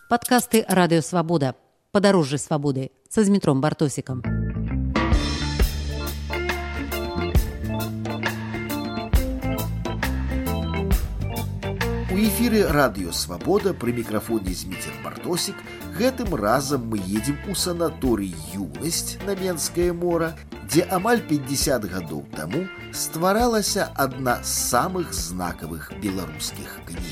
Падкасты радыё Свабода. Падарожжы свабоды са Змітром Бартосікам. У эфіры радыё Свабода пры мікрафоне Зміцер Бартосік. Гэтым разам мы едзем у санаторый «Юнасць» на Менскае мора, дзе амаль 50 гадоў таму стваралася адна з самых знакавых беларускіх кніг.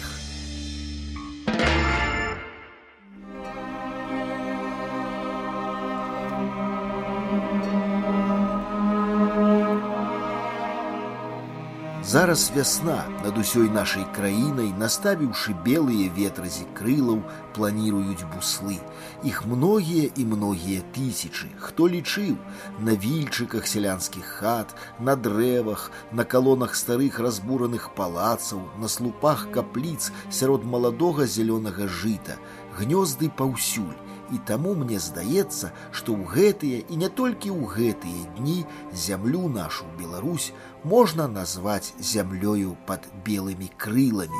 Зараз вясна над усёй нашай краінай, наставіўшы белыя ветразі крылаў, планіруюць буслы. Іх многія і многія тысячы. Хто лічыў? На вільчыках сялянскіх хат, на дрэвах, на калонах старых разбураных палацаў, на слупах капліц сярод маладога зялёнага жыта. Гнёзды паўсюль. І таму мне здаецца, што ў гэтыя і не толькі ў гэтыя дні зямлю нашу Беларусь можна назваць зямлёю пад белымі крыламі.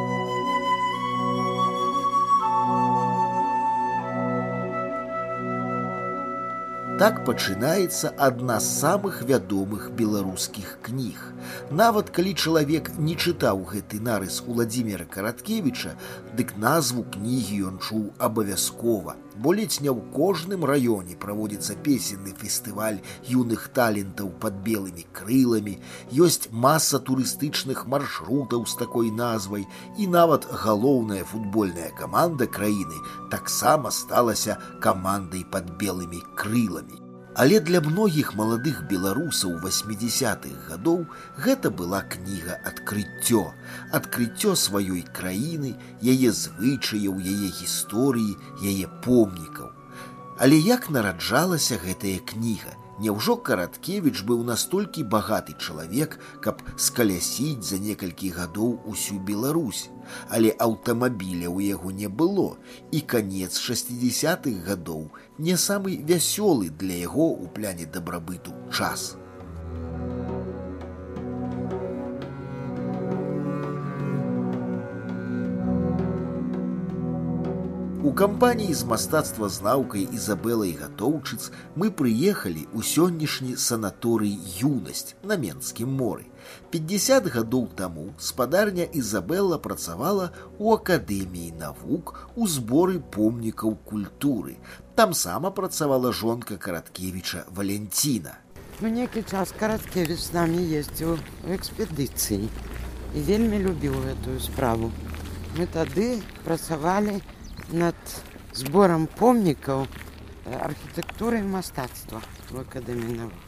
Так пачынаецца адна з самых вядомых беларускіх кніг. Нават калі чалавек не чытаў гэты нарыс Уладзіміра Караткевіча, дык назву кнігі ён чуў абавязкова. Бо ледзь не ў кожным раёне праводзіцца песенны фестываль юных талентаў пад белымі крыламі, ёсць маса турыстычных маршрутаў з такой назвай, і нават галоўная футбольная каманда краіны таксама сталася камандай пад белымі крыламі. Але для многіх маладых беларусаў 80-х гадоў гэта была кніга адкрыццё. Адкрыццё сваёй краіны, яе звычаяў, яе гісторыі, яе помнікаў. Але як нараджалася гэтая кніга? Няўжо Караткевіч быў настолькі багаты чалавек, каб скалясіць за некалькі гадоў усю Беларусь? Але аўтамабіля ў яго не было, і канец 60-х гадоў не самы вясёлы для яго ў пляне дабрабыту час. У кампаніі з мастацтвазнаўкай Ізабелай Гатоўчыц мы прыехалі ў сённяшні санаторый «Юнасць» на Менскім моры. 50 гадоў таму спадарня Ізабела працавала ў Акадэміі навук у зборы помнікаў культуры. Там сама працавала жонка Караткевіча Валянціна. Некі час Караткевіч з намі ездзіў у экспедыцыі і вельмі любіў гэтую справу. Мы тады працавалі над зборам помнікаў архітэктуры і мастацтва в Акадэміі навук.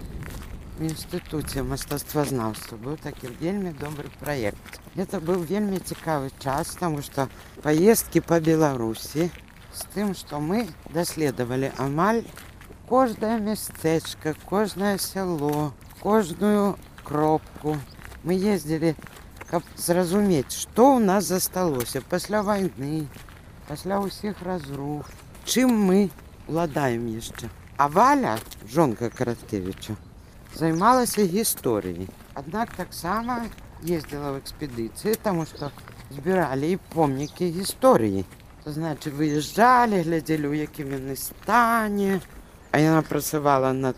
В інстытуце мастацтвазнаўства быў такі вельмі добры праект. Гэта быў вельмі цікавы час, таму што паездкі па Беларусі з тым, што мы даследавалі амаль кожнае мястэчка, кожнае сяло, кожную кропку. Мы ездзілі, каб зразумець, што ў нас засталося пасля вайны, пасля ўсіх разрух, чым мы уладаем яшчэ. А Валя, жонка Караткевіча, займалася гісторыяй. Аднак таксама ездзіла ў экспедыцыі, таму што збіралі і помнікі гісторыі. То значыць, выязджалі, глядзелі, у якім яны стане. А яна працавала над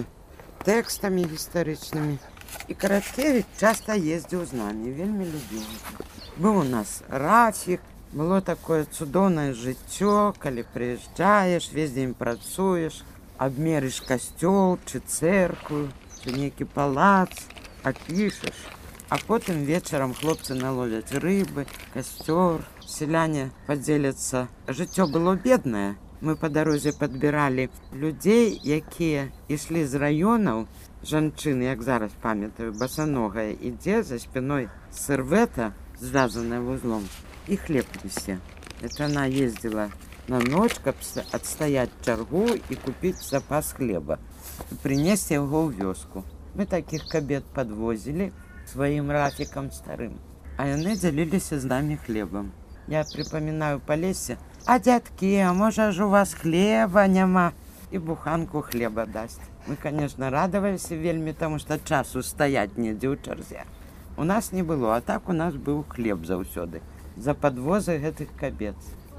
тэкстамі гістарычнымі. І Караткевіч часта ездзіў з намі, вельмі любіў. Быў у нас Рафік. Было такое цудоўнае жыццё, калі прыязджаеш, весь дзень працуеш, абмерыш касцёл, ці цэркву, ці нейкі палац, апішаш. А потым вечарам хлопцы наловяць рыбы, касцёр, сяляне падзеляцца. Жыццё было беднае. Мы па дарозе падбіралі людзей, якія ішлі з раёнаў. Жанчыны, як зараз памятаю, басаногая ідзе, за спіной сырвета, звязаная вузлом, і хлеб несе. Это она ездила на ноч, каб адстаяць чаргу і купіць запас хлеба, і прынесці яго ў вёску. Мы такіх кабет падвозілі сваім Рафікам старым, а яны дзяліліся з намі хлебам. Я припамінаю па лесе: «А дзядкі, а можа ж у вас хлеба няма?» І буханку хлеба дасць. Мы, конечно, радаваліся вельмі, таму што часу стаяць недзе ў чарзе у нас не было, а так у нас быў хлеб заўсёды за падвозы гэтых кабет.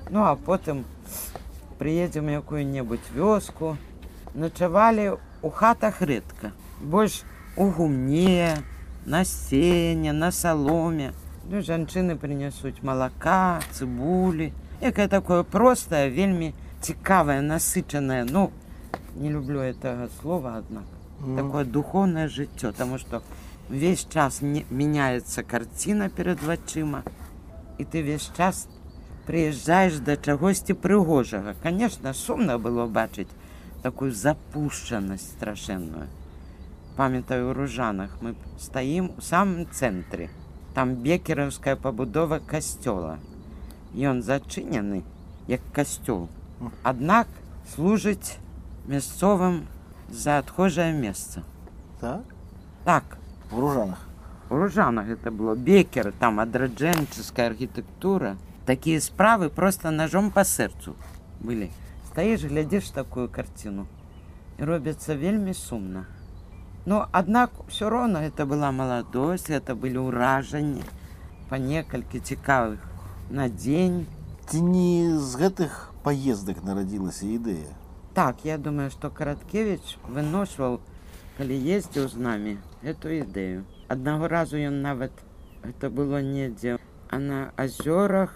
Ну, а потым прыедзем у якую-небудзь вёску. Начавалі ў хатах рэдка. Больш у гумне, на сене, на саломе. Ну, жанчыны прынясуць малака, цыбулі. Якае такое простае, вельмі цікавае, насычанае. Ну, не люблю этого слова, однако. Такое духовное жыццё, потому что весь час меняется картина перед вачыма, и ты весь час приезжаешь до чагосьці прыгожага. Конечно, сумна было бачыць такую запушчанасць страшэнную. Памятаю, у Ружанах мы стаім у самым цэнтры. Там бекераўская пабудова касцёла. Ён зачынены, як касцёл. Аднак служыць мясцовым за адхожае месца. Так? Так. В Ружанах? У Ружанах это было. Бекер, там адраджэнческая архітэктура. Такія справы просто ножом по сэрцу былі. Стаіш, глядзіш такую картину, і робіцца вельмі сумна. Но, аднак, все роўна это была маладосць, это былі ўражанні, па некалькі цікавых на дзень. Ці не з гэтых паездак нарадзілася ідэя? Так, я думаю, што Караткевіч выношваў, калі ездзіў з намі, эту ідэю. Аднаго разу ён нават, это было недзе, а на азёрах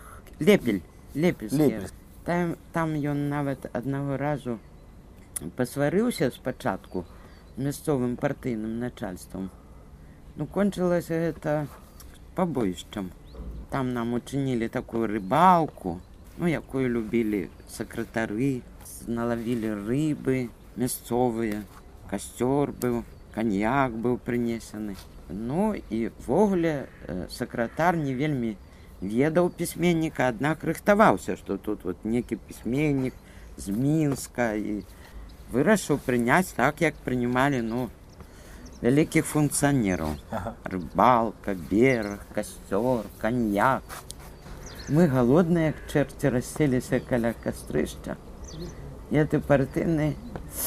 Лепельскія. Там ён нават аднаго разу пасварыўся спачатку з мясцовым партыйным начальствам. Ну, кончылася гэта пабоішчам. Там нам учынілі такую рыбалку, ну, якую любілі сакратары, налавілі рыбы мясцовыя, касцёр быў, каньяк быў прынесены. Ну, і ввогуле сакратар не вельмі ведаў пісьменніка, аднак рыхтаваўся, што тут вот некі пісьменнік з Мінска, і вырашыў прыняць так, як прынималі, ну, вялікіх функцыянераў. Рыбалка, бераг, касцёр, каньяк. Мы галодныя, як чэрці, расселіся каля кастрышча. І гэты партыйны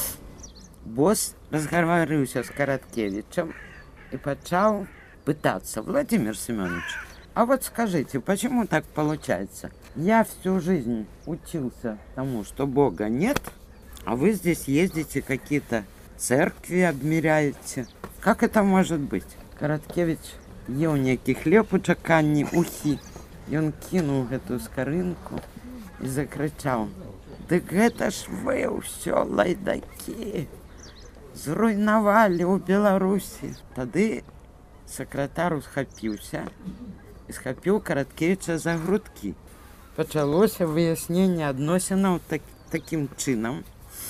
босс разгаварыўся з Караткевичем и пачаў пытаться: Владимир Семенович, а вот скажите, почему так получается? Я всю жизнь учился тому, что Бога нет, а вы здесь ездите, какие-то церкви обмеряете. Как это может быть? Караткевич еў некі хлеб у чаканні ухі. Ён кінуў гэтую скарынку і закрычаў: «Дык гэта ж вы ўсё лайдакі зруйнавалі ў Беларусі». Тады сакратар усхапіўся і схапіў Караткевіча за грудкі. Пачалося выясненне адносінаў такім чынам,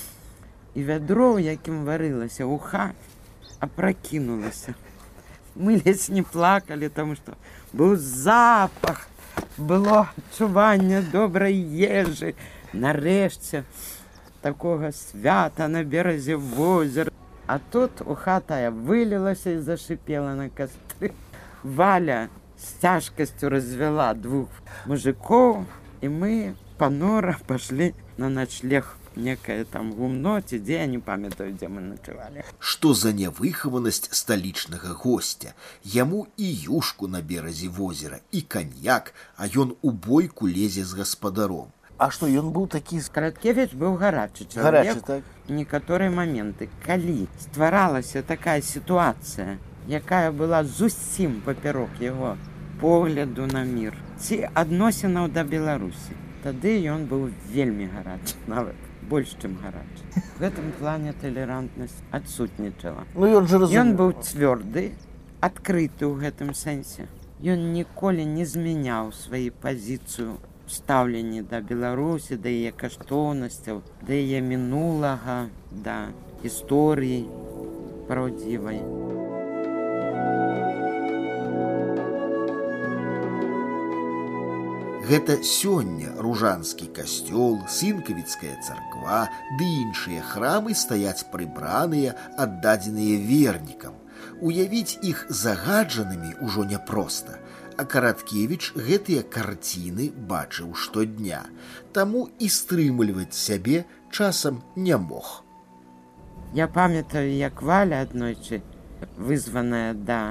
і вядро, у якім варылася уха, опрокинулася. Мы ледзь не плакалі, тому што быў запах, было адчуванне добрай ежы, нарэшце такога свята на беразе возера. А тут уха тая вылілася і зашипела на кастры. Валя з цяжкасцю развяла двух мужикоў, і мы панора пашлі на ночлег. Некае там гумно, ці дзе, я не памятаю, дзе мы начавалі. Што за нявыхаванасць сталічнага гостя? Яму і юшку на беразе возера, і каньяк, а ён у бойку лезе з гаспадаром. А што, ён быў такі... Караткевіч быў гарачы чалавек. Так? Некаторыя моменты, калі стваралася такая сітуацыя, якая была зусім папярок яго погляду на мір, ці адносінаў да Беларусі, тады ён быў вельмі гарачы, нават больш, чым гарачы. В гэтым плане талерантнасць адсутнічала. Ну, ён быў цвёрды, адкрыты ў гэтым сэнсе. Ён ніколі не змяняў сваю пазіцыю стаўленні да Беларусі, да яе каштоўнасцяў, да яе мінулага, да гісторыі праўдзівай. Гэта сёння Ружанскі касцёл, Сынкавіцкая царква ды іншыя храмы стаяць прыбраныя, аддадзеныя вернікам. Уявіць іх загаджанымі ўжо няпроста, а Караткевіч гэтыя карціны бачыў штодня, таму і стрымліваць сябе часам не мог. Я памятаю, як Валя аднойчы, вызваная да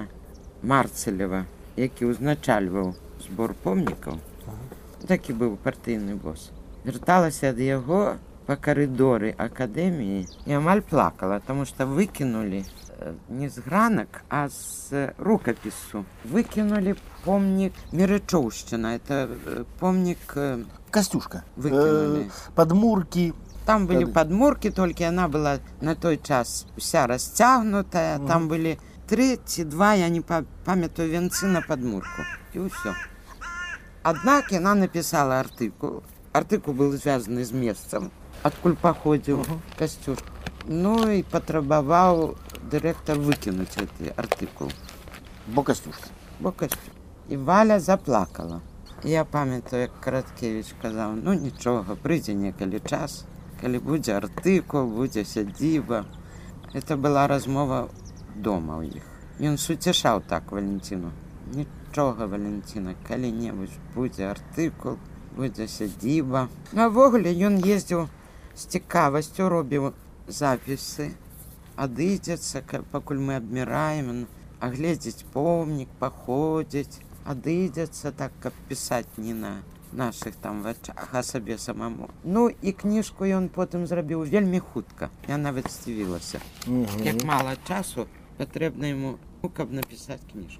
Марцелева, які ўзначальваў збор помнікаў, такі быў партыйны босс. вярталася ад яго па карыдоры акадэміі і амаль плакала, таму што выкінулі не з гранак, а з рукапісу. Выкінулі помнік Мерычоўшчына. Это помнік... Костюшка. Выкинули. Подмурки. Там были подмурки, только она была на той час вся растягнутая. Там были 3 ці 2, я не памятаю, венцы на подмурку. И все. Однако она написала артыкул. Артыкул был связан з месцам, адкуль паходзіў Костюшка. Ну и потребовал директор выкинуть этот артыкул. Бо Костюшка. И Валя заплакала. Я памятаю, як Караткевіч казаў, ну нічога, прыйдзе некалі час, калі будзе артыкул, будзе сядзіба. Это была размова дома ў іх. Ён суцешаў так Валентину. Нічога, Валентина, калі-небудзь будзе артыкул, будзе сядзіба. А ввогуле ён ездзіў з цікавасцю, робіў запісы, адыдзецца, пакуль мы абміраем, агледзець помнік, паходзіць, адыдзецца так, каб пісаць не на наших там вачах, а сабе самому. Ну і кніжку ён потым зрабіў вельмі хутка. Я нават здзівілася. Як мала часу патрэбна яму, каб напісаць кніжку.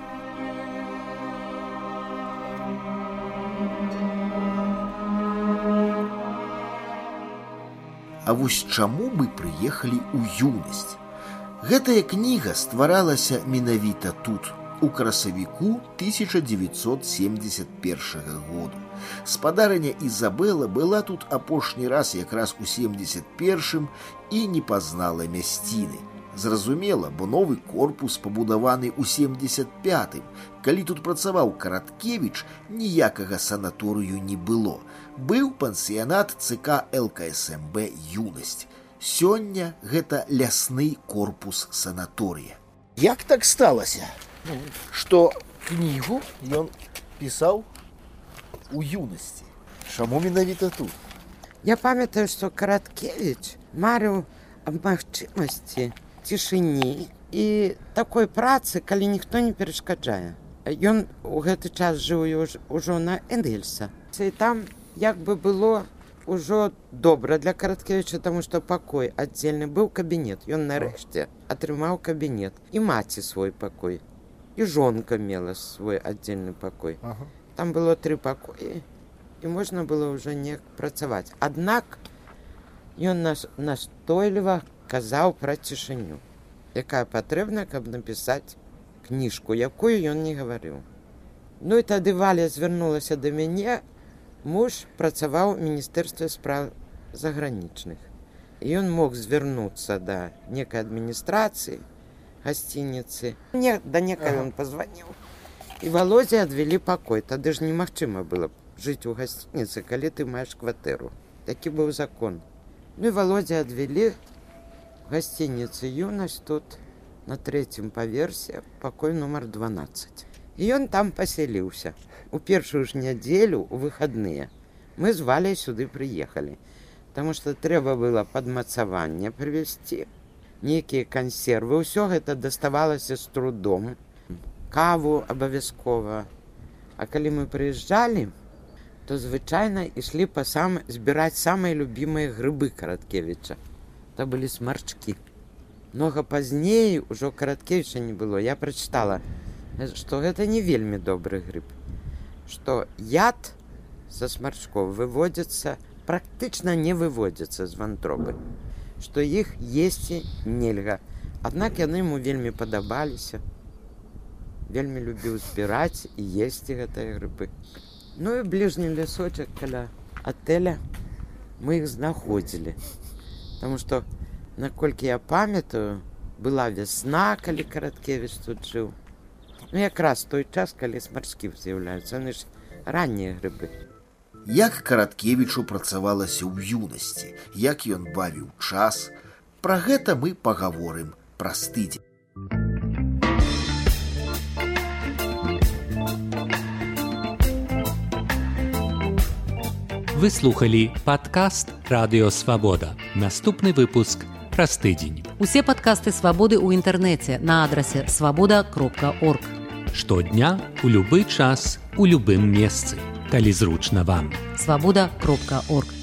А вось чаму мы прыехалі ў юнасць? Гэтая кніга стваралася менавіта тут, у красавіку 1971 году. Спадарыня Ізабела была тут апошні раз якраз у 71-м і не пазнала мясціны. Зразумела, бо новы корпус пабудаваны ў 75-м. Калі тут працаваў Караткевіч, ніякага санаторыю не было. Быў пансіянат ЦК ЛКСМБ «Юнасць». Сёння гэта лясны корпус санаторыя. Як так сталася, што кнігу ён пісаў у юнасці? Чаму менавіта тут? Я памятаю, што Караткевіч марыў аб магчымасці цішыні і такой працы, калі ніхто не перашкаджае. Ён у гэты час жыў ужо на Энгельса. І там як бы было ўжо добра для Караткевіча, таму што пакой аддзельны быў кабінет. Ён нарэшце атрымаў кабінет. І маці свой пакой. І жонка мела свой аддзельны пакой. Там было 3 пакоі, і можна было ўжо неяк працаваць. Аднак ён настойліва казаў пра цішыню, якая патрэбна, каб напісаць кніжку, якую ён не гаварыў. Ну і тады Валя звярнулася да мяне. Муж працаваў у Міністэрстве спраў загранічных. І ён мог звярнуцца да некай адміністрацыі, гасцініцы. Да некай ён пазваніў. І Володзе адвялі пакой. Тады ж немагчыма было жыць у гасцініцы, калі ты маеш кватэру. Такі быў закон. Ну і Володзе адвялі гасцініцы «Юнасць» тут на 3-м паверсе, пакой нумар 12. І ён там пасяліўся. У першую ж нядзелю, у выхадныя, мы з Валяй сюды прыехалі, таму што трэба было падмацаванне прывезці, нейкія кансервы, ўсё гэта даставалася з трудом, каву абавязкова. А калі мы прыязджалі, то звычайна ішлі збіраць самыя любімыя грыбы Караткевіча. То былі смарчкі. Многа пазней ужо Караткевіча не было. Я прачытала, што гэта не вельмі добры грыб. Што яд са смарчкоў выводзіцца, практычна не выводзіцца з вантробы. Што іх есці нельга. Аднак яны яму вельмі падабаліся. Вельмі любіў збіраць і есці гэтыя грыбы. Ну і бліжні лясочак каля атэля мы іх знаходзілі. Таму што, наколькі я памятаю, была вясна, калі Караткевіч тут жыў. Ну, якраз той час, калі смарчкі з'яўляюцца, яны ж раннія грыбы. Як Караткевічу працавалася ў юнасці, як ён бавіў час, пра гэта мы пагаворым праз тыдзень. Вы слухали падкаст «Радыё Свабода». Наступны выпуск праз тыдзень. Усе падкасты «Свабоды» ў інтэрнэце на адрасе свабода.орг. Штодня, у любы час, у любым месцы. калі зручна вам. Свабода.орг.